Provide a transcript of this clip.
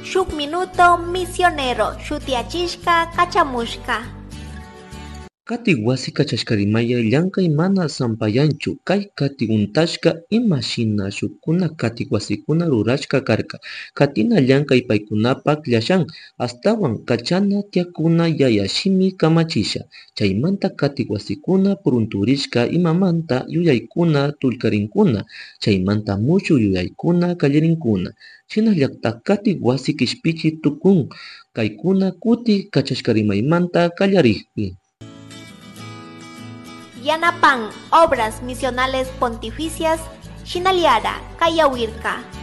Shuk minuto misionero shutiachishka kachamushka. Kati wasi kachashkarimaya llankay mana sampayanchu kay kati untashka imashina shukuna kati wasikuna rurashka karka katina llankay paykunapak llashan astawan kachana tiakuna yayashimi kamachisha chaymanta kati wasikuna purunturishka imamanta yuyaykuna tullkarinkuna chaymanta mushu yuyaykuna kallarinkuna shinallatak kati wasi kishpichi tukun kaykuna kuti kachashkarimaymanta kallarikpi. Yanapan Obras Misionales Pontificias Shinaliara Kayawirka.